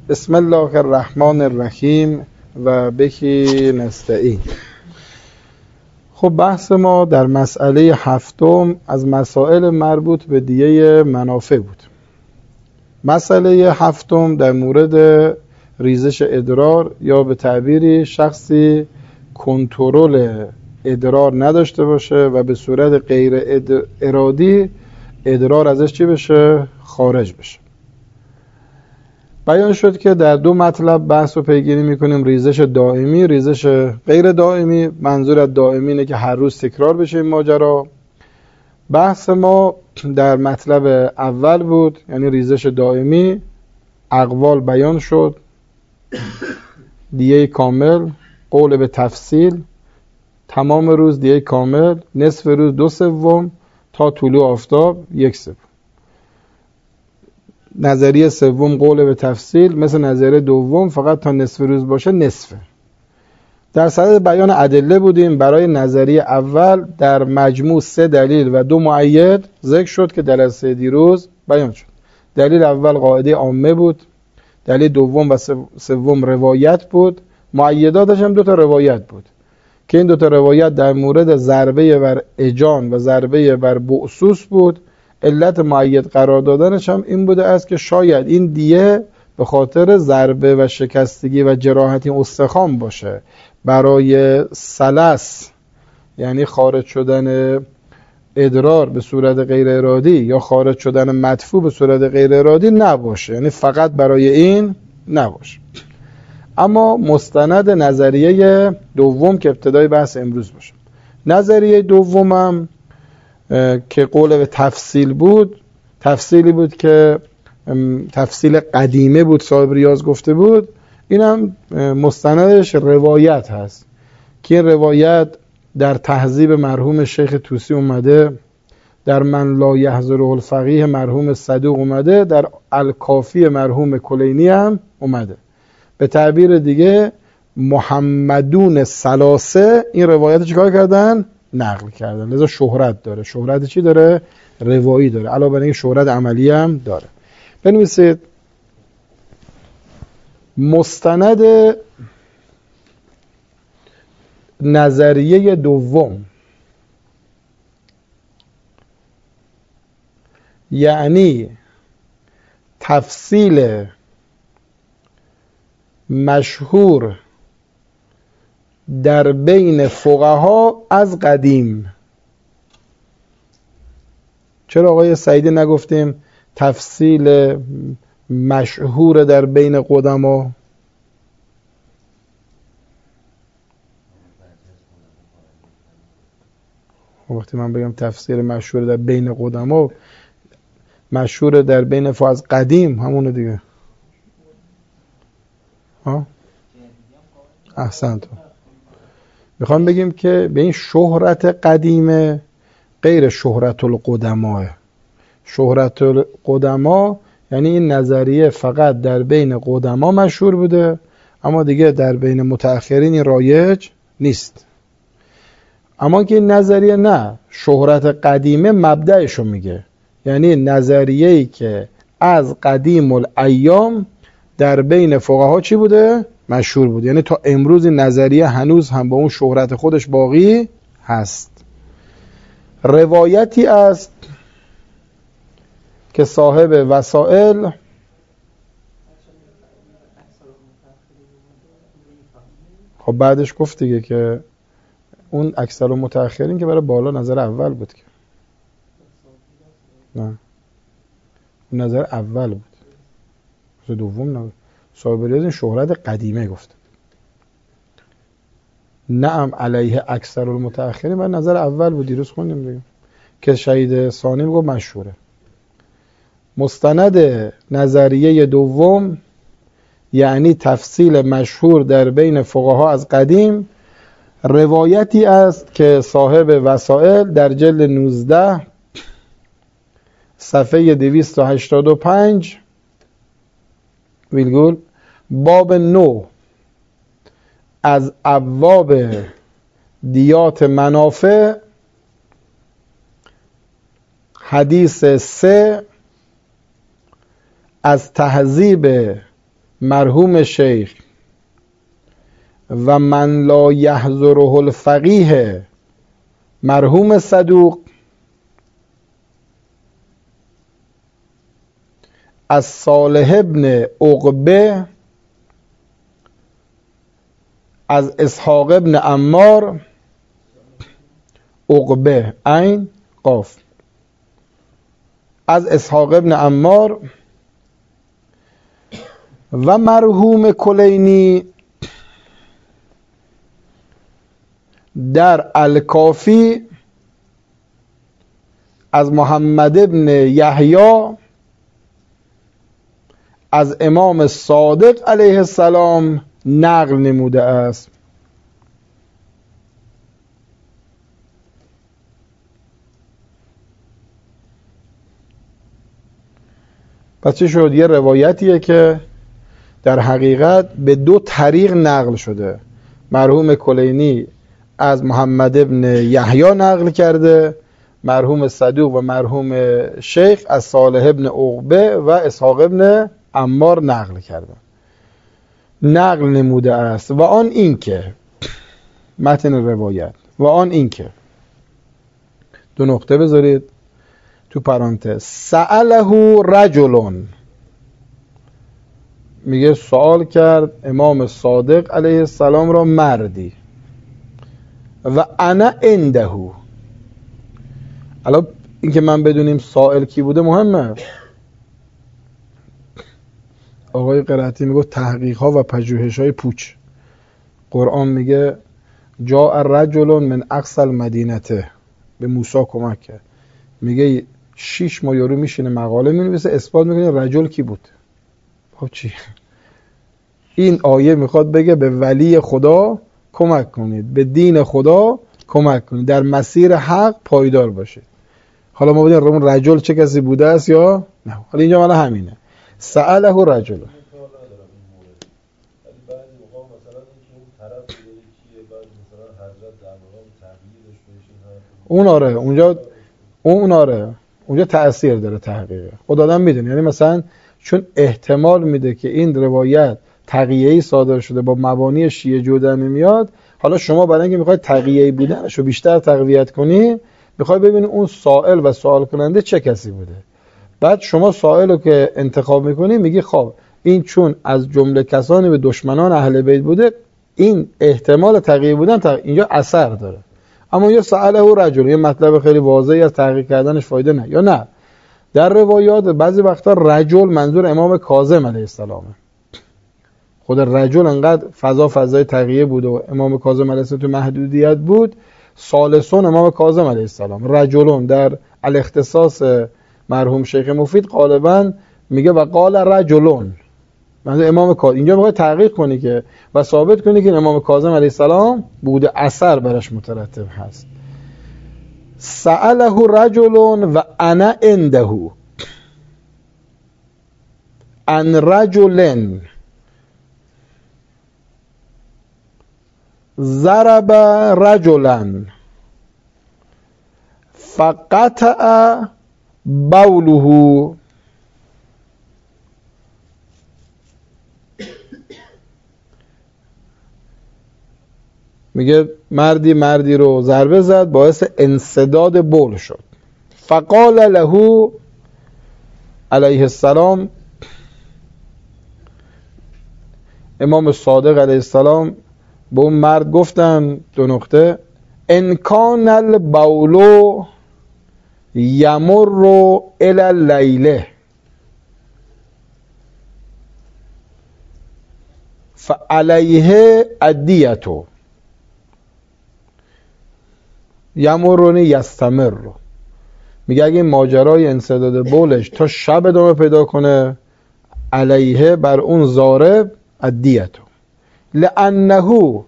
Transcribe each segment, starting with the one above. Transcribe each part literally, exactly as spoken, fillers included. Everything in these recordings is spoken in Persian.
بسم الله الرحمن الرحیم و بهی نستعین. خب بحث ما در مسئله هفتم از مسائل مربوط به دیه منافع بود. مسئله هفتم در مورد ریزش ادرار یا به تعبیری شخصی کنترل ادرار نداشته باشه و به صورت غیر ارادی ادرار ازش چی بشه؟ خارج بشه. بیان شد که در دو مطلب بحث رو پیگیری میکنیم: ریزش دائمی، ریزش غیر دائمی. منظور از دائمی اینه که هر روز تکرار بشه این ماجرا. بحث ما در مطلب اول بود، یعنی ریزش دائمی. اقوال بیان شد: دیه کامل، قول به تفصیل، تمام روز دیه کامل، نصف روز دو سوم، تا طلوع آفتاب یک سوم. نظریه سوم قول به تفصیل، مثل نظریه دوم فقط تا نصف روز باشه نصفه. در صدد بیان ادله بودیم. برای نظریه اول در مجموع سه دلیل و دو مؤید ذکر شد که جلسه دیروز بیان شد. دلیل اول قاعده عامه بود، دلیل دوم و سوم روایت بود، مؤیداتش هم دو تا روایت بود که این دو تا روایت در مورد ضربه بر اجان و ضربه بر بعثوث بود. علت مؤید قرار دادنش هم این بوده است که شاید این دیه به خاطر ضربه و شکستگی و جراحتی استخوان باشه، برای سلس یعنی خارج شدن ادرار به صورت غیر ارادی یا خارج شدن مدفوع به صورت غیر ارادی نباشه، یعنی فقط برای این نباشه. اما مستند نظریه دوم که ابتدای بحث امروز باشه، نظریه دومم که قول به تفصیل بود، تفصیلی بود که تفصیل قدیمه بود، صاحب ریاض گفته بود. اینم مستندش روایت هست که این روایت در تهذیب مرحوم شیخ طوسی اومده، در من لا یحضره الفقیه مرحوم صدوق اومده، در الکافی مرحوم کلینی هم اومده. به تعبیر دیگه محمدون سلاسه این روایت چیکار کردن؟ نقل کردن. لذا شهرت داره. شهرت چی داره؟ روایی داره. علاوه بر این شهرت عملی هم داره. بنویسید: مستند نظریه دوم، یعنی تفصیل مشهور در بین فقها از قدیم. چرا آقای سعیدی نگفتیم تفصیل مشهور در بین قدما؟ وقتی من بگم تفسیر مشهور در بین قدما، مشهور در بین فقها از قدیم همونه دیگه. ها؟ احسنتون. میخوام بگیم که به این شهرت قدیمه غیر شهرت القدماء. شهرت القدما یعنی این نظریه فقط در بین قدما مشهور بوده، اما دیگه در بین متأخرین رایج نیست. اما که این نظریه نه، شهرت قدیمه مبدأشو میگه، یعنی نظریه‌ای که از قدیم الایام در بین فقها چی بوده؟ مشهور بود. یعنی تا امروز این نظریه هنوز هم با اون شهرت خودش باقی هست. روایتی است که صاحب وسائل خب بعدش گفت دیگه که اون اکثر متأخرین که برای بالا نظر اول بود که نه، اون نظر اول بود، نظر دوم نبود. صاحب ریاض شهرت قدیمه گفت. نعم علیه اکثر المتأخرین برای نظر اول بود. دیروز خوندیم دیگه که شهید ثانی میگه مشهوره. مستند نظریه دوم یعنی تفصیل مشهور در بین فقها از قدیم، روایتی است که صاحب وسائل در جلد نوزده صفحه دویست و هشتاد و پنج ویلگول باب نو از ابواب دیات منافع حدیث سه از تهذیب مرحوم شیخ و من لا یحضره الفقیه مرحوم صدوق از صالح ابن عقبه از اسحاق ابن عمار عقبه عین قاف از اسحاق ابن عمار و مرحوم کلینی در الکافی از محمد ابن یحیی از امام صادق علیه السلام نقل نموده است. پس چه شد؟ یه روایتیه که در حقیقت به دو طریق نقل شده. مرحوم کلینی از محمد ابن یحیی نقل کرده، مرحوم صدوق و مرحوم شیخ از صالح ابن عقبه و اسحاق ابن عمار نقل کرده، نقل نموده است. و آن این که متن روایت و آن این که دو نقطه بذارید تو پرانتز، سأله رجلون، میگه سوال کرد امام صادق علیه السلام را مردی، و انا عنده. الان این که من بدونیم سائل کی بوده مهمه. آقای قرائتی میگه تحقیق ها و پژوهش های پوچ. قرآن میگه جاء رجل من اقصى المدینه، به موسی کمک کرد. میگه شش ماه یارو میشینه مقاله مینویسه اثبات میکنه رجل کی بود. خب چی؟ این آیه میخواد بگه به ولی خدا کمک کنید، به دین خدا کمک کنید، در مسیر حق پایدار باشید. حالا ما ببینیم اون رجل چه کسی بوده است یا نه. حالا اینجا مالا همینه، سأله رجل. اون آره اونجا اون آره اونجا تأثیر داره تحقیقه. خود آدم میدونه، یعنی مثلا چون احتمال میده که این روایت تقیه‌ای صادر شده با مبانی شیعه جودمی میاد، حالا شما برای اینکه میخواید تقیه‌ای بودنشو بیشتر تقویت کنی، میخوای ببینی اون سائل و سوال کننده چه کسی بوده. بعد شما سائل رو که انتخاب میکنی میگی خب این چون از جمله کسانی به دشمنان اهل بیت بوده، این احتمال تقیه بودن تق... اینجا اثر داره. اما یا سأله او رجل، یه مطلب خیلی واضحی از تحقیق کردنش فایده نه. یا نه در روایات بعضی وقتا رجل منظور امام کاظم علیه السلامه. خود رجل انقدر فضا فضای تقیه بود و امام کاظم علیه السلام تو محدودیت بود، ثالثون امام کاظم علیه السلام رجلون در الاختصاص مرحوم شیخ مفید غالبا میگه و قال رجلون منظور امام کاظم. اینجا میخواد تحقیق کنی که و ثابت کنی که امام کاظم علیه السلام بوده، اثر برش مترتب هست. سأله رجل و انا عنده ان رجل ضرب رجلا فقطع بوله میگه مردی مردی رو ضربه زد باعث انسداد بول شد. فقال له علیه السلام، امام صادق علیه السلام به اون مرد گفتن دو نقطه، ان کان البول یمر الی اللیل فعلیه ادیتو یمرونی یستمر. میگه اگه این ماجرای انسداد بولش تا شب ادامه پیدا کنه، علیه بر اون ضارب ادیتو، لانه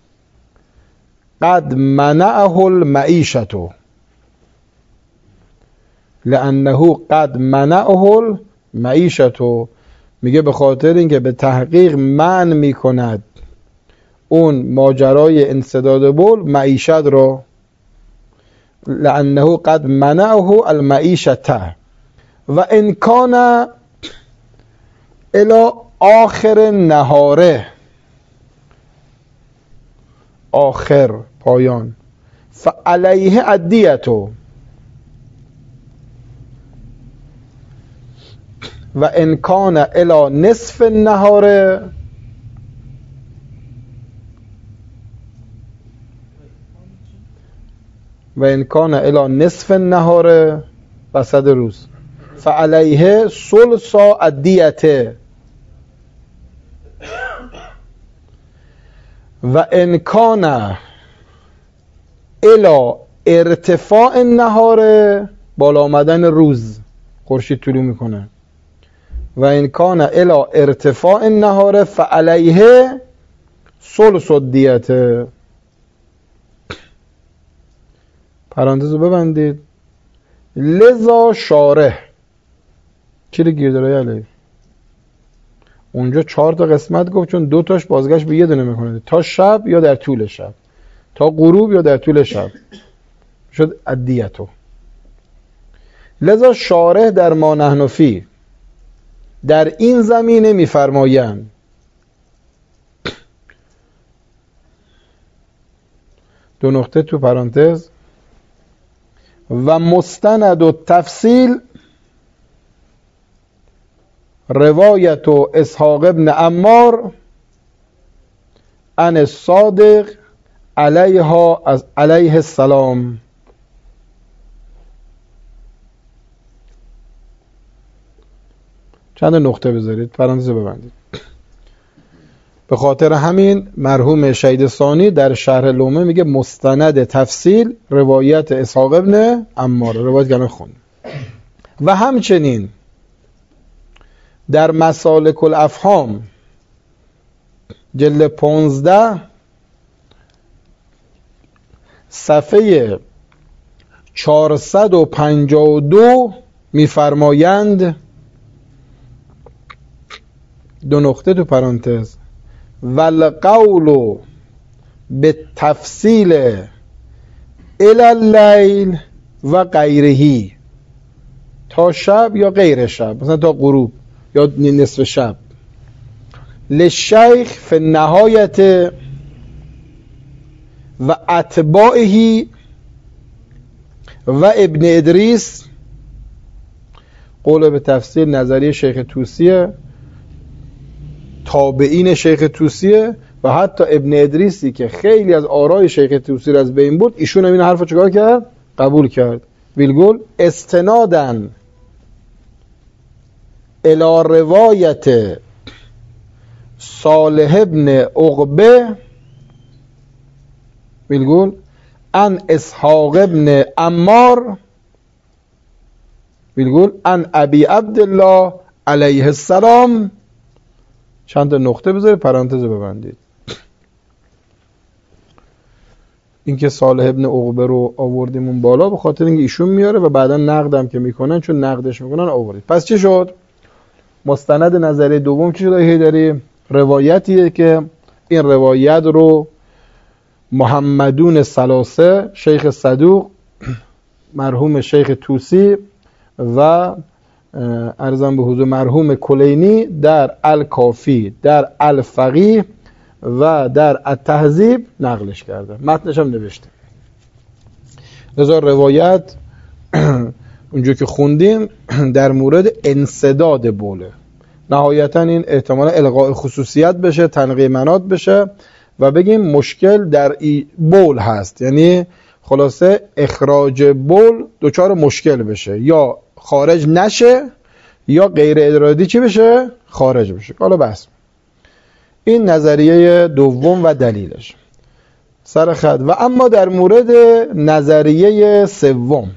قد منعه المعیشتو، لانه قد منعه المعیشتو. میگه به خاطر اینکه به تحقیق منع میکند اون ماجرای انسداد بول معیشت رو، لانه قد منعه المعیشته و ان کان الی آخر نهاره، آخر پایان، فعلیه ادیتو و ان کان الی نصف النهار و ان کان الی نصف النهار، وسط روز، فعلیه ثلث ادیته و ان کان الی ارتفاع النهار، بالا آمدن روز، خورشید طلوع میکنه، و ان کان الی ارتفاع النهار فعلیه ثلث الدیته. پرانتز رو ببندید. لذا شارح چی رو گیر داره علی؟ اونجا چهار تا قسمت گفت، چون دو تاش بازگشت به یه دونه میکنه، تا شب یا در طول شب، تا غروب یا در طول شب، شد ادیتو. لذا شارح در ما نحن فی، در این زمینه میفرمایند دو نقطه تو پرانتز و مستند و تفصیل روایت و اسحاق ابن عمار عن الصادق علیها از علیه السلام. چند نقطه بذارید، پرانتز ببندید. به خاطر همین مرحوم شهید ثانی در شرح لومه میگه مستند تفصیل روایت اسحاق ابن عمار، روایت گمه خون. و همچنین در مسالک الافهام جلد پانزده صفحه چهارصد و پنجاه و دو میفرمایند، دو نقطه تو پرانتز، والقول به تفصیل الی اللیل و غیرهی، تا شب یا غیر شب، مثلا تا غروب یا نصف شب، للشیخ فی النهایت و اتباعه و ابن ادریس. قول به تفصیل نظریه شیخ توسیه، تابعین شیخ توسیه و حتی ابن ادریسی که خیلی از آرای شیخ توسی از بین بود، ایشون هم این حرف رو چکار کرد؟ قبول کرد. ویلگول استنادن الی روایت صالح ابن عقبه ویلگول ان اسحاق ابن عمار ویلگول ان ابی عبدالله علیه السلام. چند تا نقطه بذارید، پرانتز ببندید. این که صالح ابن عقبه رو آوردیم اون بالا به خاطر اینکه ایشون میاره و بعدا نقدم که میکنن، چون نقدش میکنن آوردید. پس چی شد؟ مستند نظریه دوم که شده هیدری روایتیه که این روایت رو محمدون ثلاثه، شیخ صدوق، مرحوم شیخ توسی و ارزم به حضور مرحوم کلینی در الکافی، در الفقیه و در التهذیب نقلش کرده، متنش هم نوشته. لذا روایت اونجا که خوندیم در مورد انسداد بوله، نهایتا این احتمال الغاء خصوصیت بشه، تنقیه منات بشه و بگیم مشکل در ای بول هست، یعنی خلاصه اخراج بول دوچار مشکل بشه، یا خارج نشه یا غیر ارادی چی بشه؟ خارج بشه. حالا بس این نظریه دوم و دلیلش سر خط. و اما در مورد نظریه سوم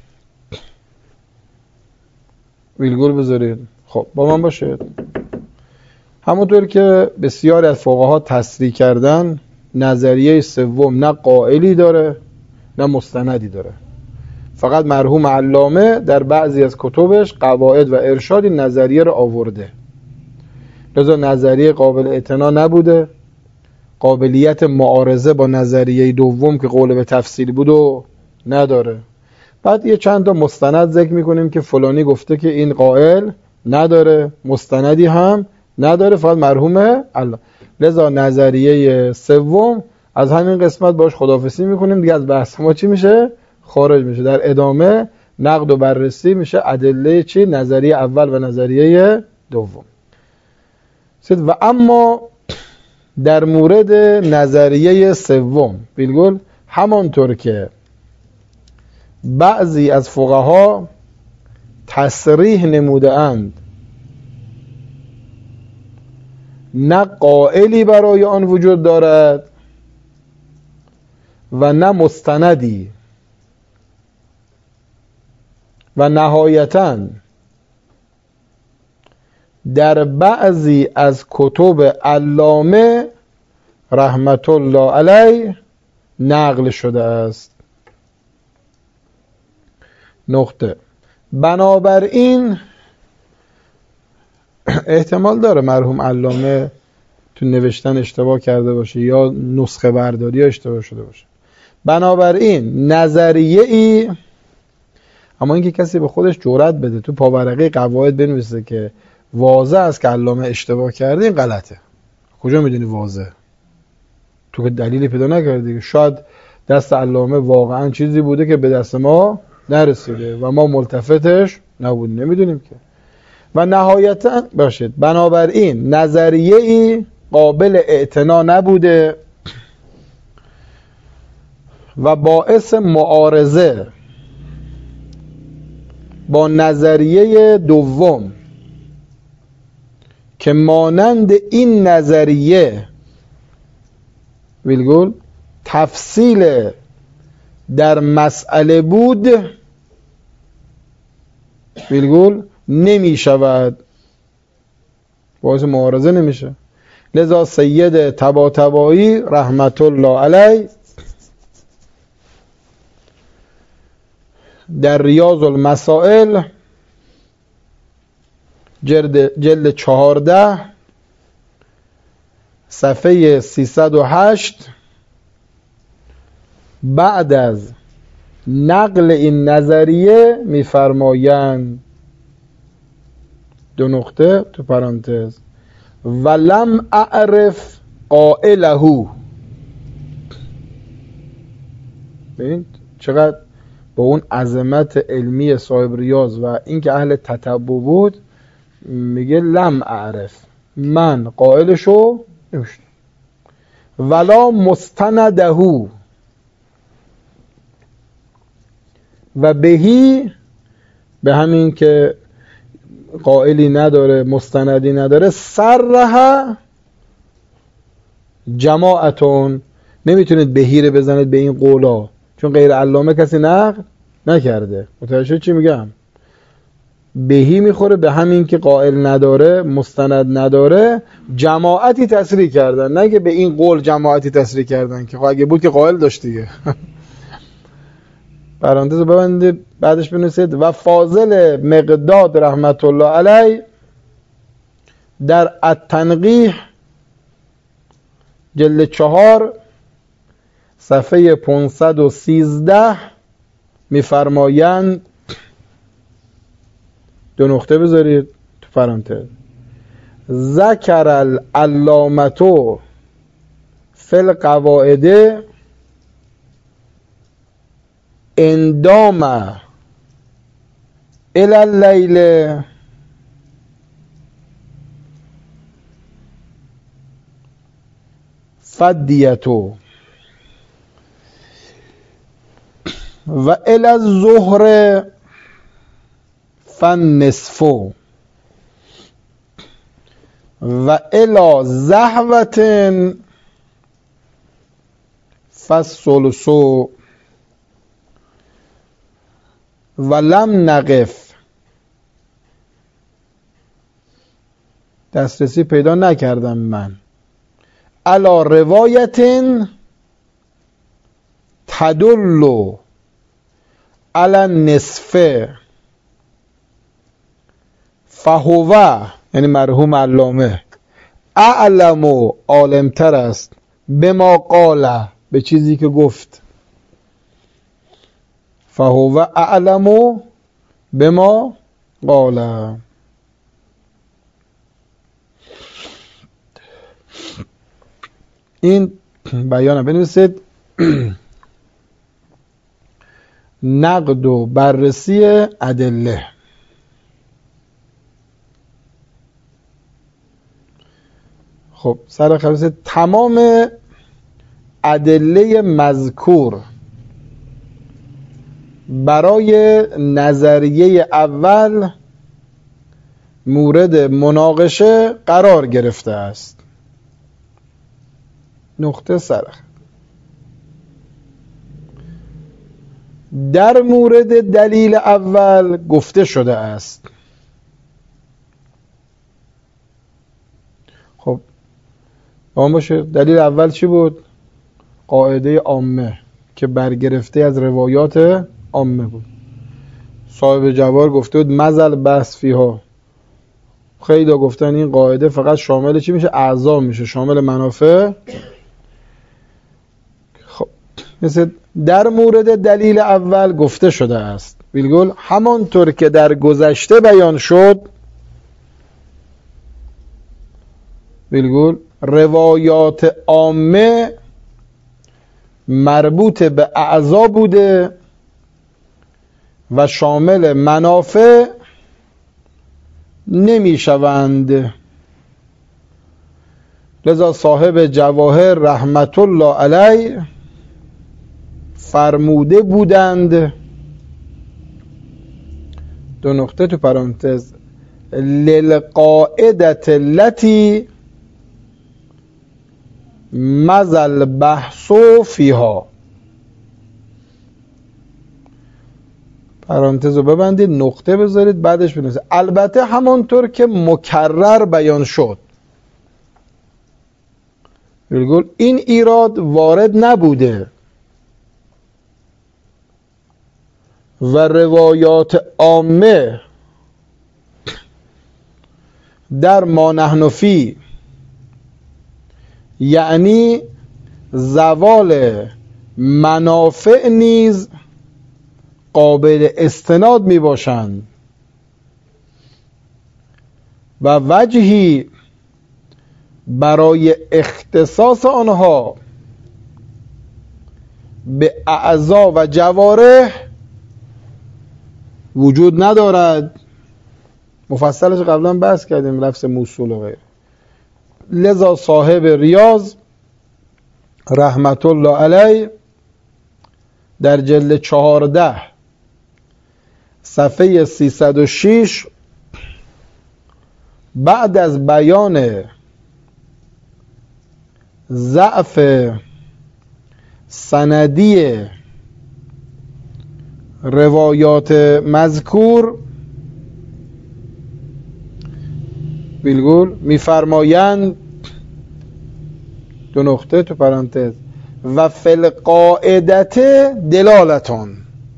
ویلگول بذارید. خب با من باشید. همونطور که بسیاری از فقها تصریح کردن، نظریه سوم نه قائلی داره نه مستندی داره. فقط مرحوم علامه در بعضی از کتبش قواعد و ارشاد این نظریه رو آورده. لذا نظریه قابل اعتنا نبوده، قابلیت معارضه با نظریه دوم که قول به تفصیل بود و نداره. بعد یه چند تا مستند ذکر میکنیم که فلانی گفته که این قائل نداره، مستندی هم نداره، فقط مرحوم الله. لذا نظریه سوم از همین قسمت باش خداحافظی میکنیم دیگه، از بحث ما چی میشه؟ خارج میشه. در ادامه نقد و بررسی میشه ادله چی؟ نظریه اول و نظریه دوم. و اما در مورد نظریه سوم بیلگل همانطور که بعضی از فقها تصریح نموده اند نه قائلی برای آن وجود دارد و نه مستندی، و نهایتاً در بعضی از کتب علامه رحمت الله علیه نقل شده است. نقطه. بنابراین احتمال داره مرحوم علامه تو نوشتن اشتباه کرده باشه یا نسخه برداری اشتباه شده باشه. بنابراین نظریه ای، اما اینکه کسی به خودش جرأت بده تو پاورقی قواعد بنویسه که واضح است که علامه اشتباه کرده، این غلطه. کجا میدونی واضح؟ تو که دلیلی پیدا نکردی. شاید دست علامه واقعا چیزی بوده که به دست ما نرسیده و ما ملتفتش نبودیم، نمیدونیم که. و نهایتا باشید بنابراین نظریه ای قابل اعتنا نبوده و باعث معارضه با نظریه دوم که مانند این نظریه ویلگول تفصیل در مسئله بود ویلگول نمی شود، باعث معارضه نمیشه. لذا سید طباطبایی رحمت الله علیه در ریاض المسائل جلد, جلد چهارده صفحه سیصد و هشت بعد از نقل این نظریه میفرمایند دو نقطه تو پرانتز ولم اعرف قائله. ببین چقدر با اون عظمت علمی صاحب ریاض و اینکه اهل تتبع بود میگه لم اعرف، من قائلشو نمیشنم. ولا مستنده و بهی، به همین که قائلی نداره مستندی نداره، صرح جماعتون، نمیتونید بهی رو بزنید به این قولا چون غیر علامه کسی نقل نکرده. متوجه چی میگم؟ بهی میخوره به همین که قائل نداره مستند نداره، جماعتی تصریح کردن، نه که به این قول جماعتی تصریح کردن که اگه بود که قائل داشت دیگه. پرانتز ببندید بعدش بنویسید و فاضل مقداد رحمت الله علیه در التنقیح جلد چهار صفحه پانصد و سیزده میفرمایند، دو نقطه بذارید تو پرانتز، ذکر العلامة فی القواعد اندام الى اللیل فدیتو و الى الظهر فالنصف و الى زهوة فالثلث ولم نقف، دسترسی پیدا نکردم من، علی روایت تدل علی النصف فهو، یعنی مرحوم علامه، اعلم و عالمتر است به ما قال، به چیزی که گفت، فهو اعلم به ما قال. این بیان بنویسید نقد و بررسی ادله. خب سر خلاصه تمام ادله مذکور برای نظریه اول مورد مناقشه قرار گرفته است. نقطه سرخ. در مورد دلیل اول گفته شده است. خب با هم باشه. دلیل اول چی بود؟ قاعده عامه که برگرفته از روایات عامه بود. صاحب جوار گفته بود مزل بس فیها. خیلی گفتن این قاعده فقط شامل چی میشه؟ اعضا میشه، شامل منافع. خب مثل در مورد دلیل اول گفته شده است بالگل همانطور که در گذشته بیان شد بالگل روایات عامه مربوط به اعضا بوده و شامل منافع نمی شوند. لذا صاحب جواهر رحمت الله علیه فرموده بودند، دو نقطه تو پرانتز، للقاعدت التي مزل بحث فیها. پرانتز رو ببندید، نقطه بذارید، بعدش بنویسید البته همانطور که مکرر بیان شد. این ایراد وارد نبوده و روایات عامه در ما نحن فی یعنی زوال منافع نیز قابل استناد می باشند و وجهی برای اختصاص آنها به اعضا و جوارح وجود ندارد. مفصلش قبلا بحث کردیم، لفظ موصول و غیره. لذا صاحب ریاض رحمت الله علیه در جلد چهارده صفحه سیصد و شش بعد از بیان ضعف سندی روایات مذکور بالگل میفرمایند، دو نقطه تو پرانتز، و فی القاعدت دلالتون.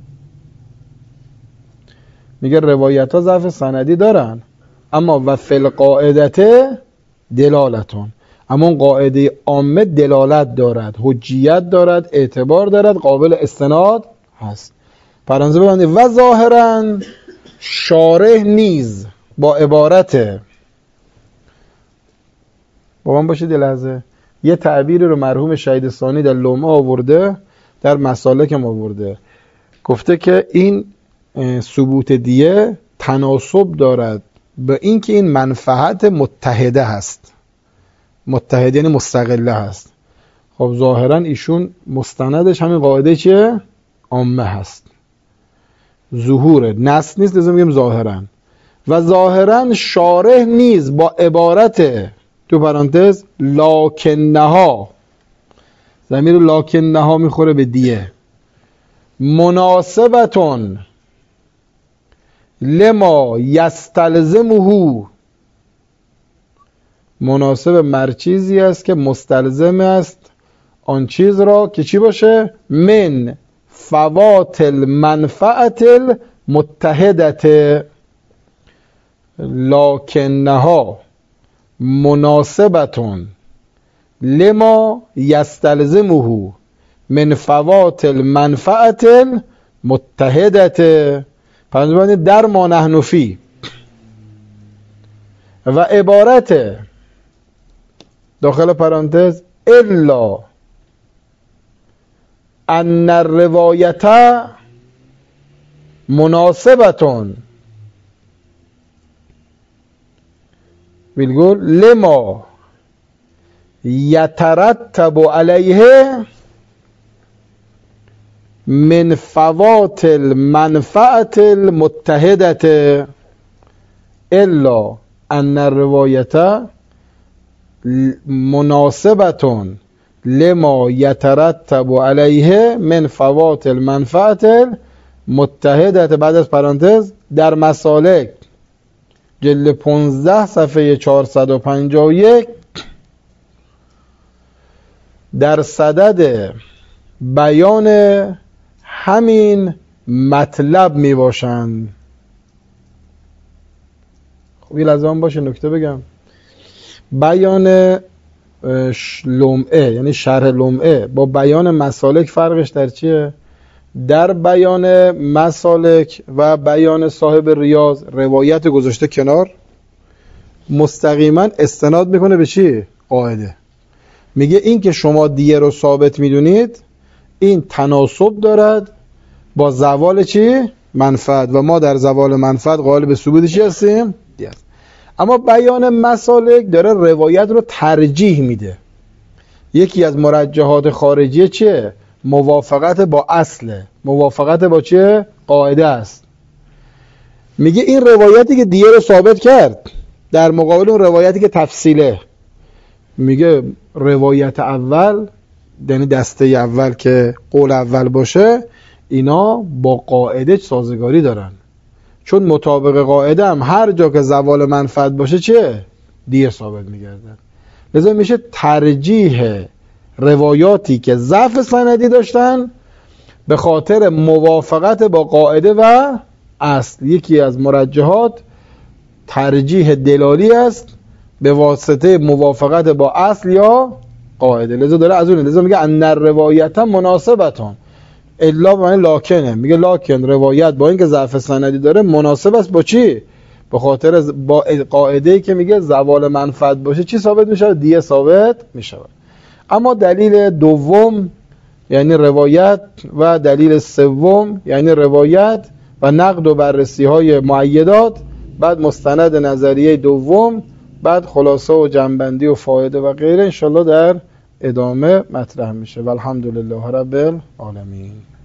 میگه روایت ها ضعف سندی دارن اما و فی القاعدت دلالتون، اما اون قاعده عامه دلالت دارد، حجیت دارد، اعتبار دارد، قابل استناد هست. پرانتز ببندید و ظاهرا شارح نیز با عبارت، با من باشید یه لحظه، یه تعبیر رو مرحوم شهید ثانی در لومه آورده، در مسالک هم آورده، گفته که این ثبوت دیه تناسب دارد به این که این منفعت متحده هست. متحده یعنی مستقله هست. خب ظاهرا ایشون مستندش همین قاعده چیه؟ عامه هست، ظهور نص نیست، لازم میگیم ظاهرا. و ظاهرا شارح نیز با عبارت تو پرانتز لاکنها، ضمیر لاکنها میخوره به دیه، مناسبتون لما یستلزمه، مناسب مرچیزی است که مستلزم است آن چیز را که چی باشه؟ من فوات المنفعت المتحدت. لکنها مناسبتون لما یستلزمه من فوات المنفعت المتحدت. پس در ما نحن فی و عبارت داخل پرانتز الا ان الروایت مناسبتون بيقول لما يترتب عليه من فوات المنفعة المتحدة الا ان الروایت مناسبة لما يترتب عليه من فوات المنفعة المتحدة بعد از پرانتز در مسالک جلد پانزده صفحه چهارصد و پنجاه و یک در صدد بیان همین مطلب می باشند. خب یه لحظه باشه نکته بگم. بیان لمعه یعنی شرح لمعه با بیان مسالک فرقش در چیه؟ در بیان مسالک و بیان صاحب ریاض روایت گذاشته کنار، مستقیما استناد میکنه به چی؟ قاعده. میگه این که شما دیه رو ثابت میدونید این تناسب دارد با زوال چی؟ منفعت و ما در زوال منفعت قائل به ثبوت چی هستیم؟ دیه. اما بیان مسالک داره روایت رو ترجیح میده. یکی از مرجحات خارجی چیه؟ موافقت با اصله، موافقت با چه؟ قاعده است. میگه این روایتی که دیه رو ثابت کرد در مقابل اون روایتی که تفصیله، میگه روایت اول یعنی دسته اول که قول اول باشه اینا با قاعده سازگاری دارن، چون مطابق قاعده هم هر جا که زوال منفعت باشه چه؟ دیه ثابت میگردن. لذا میشه ترجیح روایاتی که ضعف سندی داشتن به خاطر موافقت با قاعده و اصل. یکی از مرجحات ترجیح دلالی است به واسطه موافقت با اصل یا قاعده. لذا داره از اون لذا میگه ان روایت مناسبتان الا معنی لاکنه، میگه لاکن روایت با اینکه ضعف سندی داره مناسب است با چی؟ به خاطر با قاعده‌ای که میگه زوال منفعت باشه چی ثابت میشه؟ دیه ثابت میشه. اما دلیل دوم یعنی روایت و دلیل سوم یعنی روایت و نقد و بررسی های معیدات، بعد مستند نظریه دوم، بعد خلاصه و جنبندی و فایده و غیره انشالله در ادامه مطرح میشه. والحمدلله رب العالمین.